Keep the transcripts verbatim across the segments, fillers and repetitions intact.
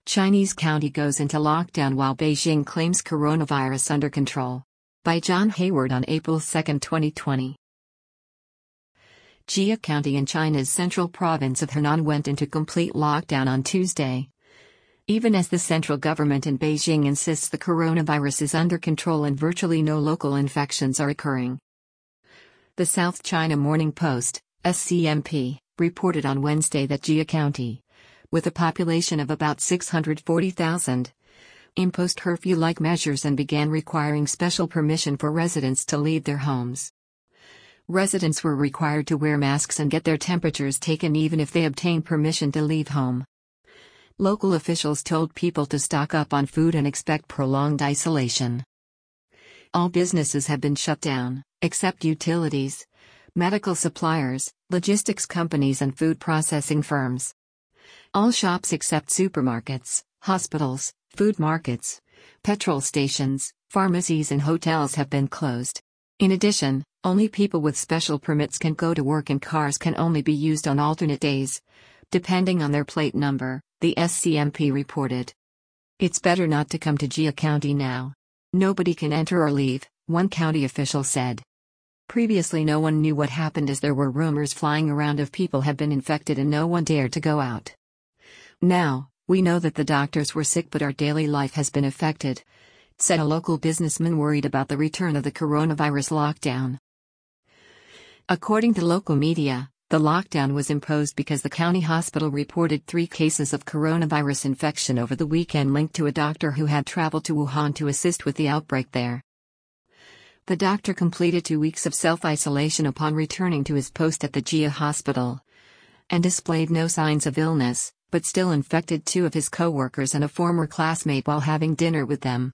Chinese county goes into lockdown while Beijing claims coronavirus under control. By John Hayward on April second, twenty twenty. Jia County in China's central province of Henan went into complete lockdown on Tuesday. Even as the central government in Beijing insists the coronavirus is under control and virtually no local infections are occurring. The South China Morning Post, S C M P, reported on Wednesday that Jia County, with a population of about six hundred forty thousand, imposed curfew-like measures and began requiring special permission for residents to leave their homes. Residents were required to wear masks and get their temperatures taken even if they obtained permission to leave home. Local officials told people to stock up on food and expect prolonged isolation. All businesses have been shut down, except utilities, medical suppliers, logistics companies and food processing firms. All shops except supermarkets, hospitals, food markets, petrol stations, pharmacies and hotels have been closed. In addition, only people with special permits can go to work and cars can only be used on alternate days, depending on their plate number, the S C M P reported. It's better not to come to Jia County now. Nobody can enter or leave, one county official said. Previously no one knew what happened as there were rumors flying around of people have been infected and no one dared to go out. Now, we know that the doctors were sick but our daily life has been affected, said a local businessman worried about the return of the coronavirus lockdown. According to local media, the lockdown was imposed because the county hospital reported three cases of coronavirus infection over the weekend linked to a doctor who had traveled to Wuhan to assist with the outbreak there. The doctor completed two weeks of self-isolation upon returning to his post at the Jia hospital and displayed no signs of illness, but still infected two of his co-workers and a former classmate while having dinner with them.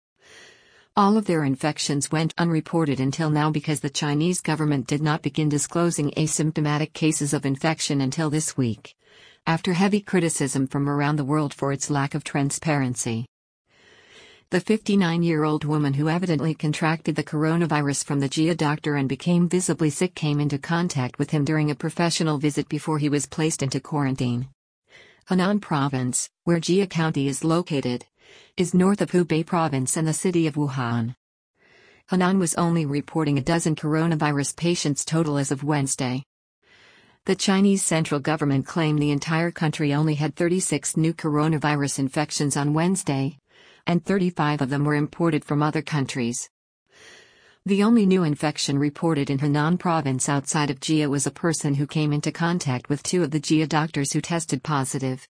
All of their infections went unreported until now because the Chinese government did not begin disclosing asymptomatic cases of infection until this week, after heavy criticism from around the world for its lack of transparency. The fifty-nine-year-old woman who evidently contracted the coronavirus from the Jia doctor and became visibly sick came into contact with him during a professional visit before he was placed into quarantine. Henan Province, where Jia County is located, is north of Hubei Province and the city of Wuhan. Henan was only reporting a dozen coronavirus patients total as of Wednesday. The Chinese central government claimed the entire country only had thirty-six new coronavirus infections on Wednesday, and thirty-five of them were imported from other countries. The only new infection reported in Henan Province outside of Jia was a person who came into contact with two of the Jia doctors who tested positive.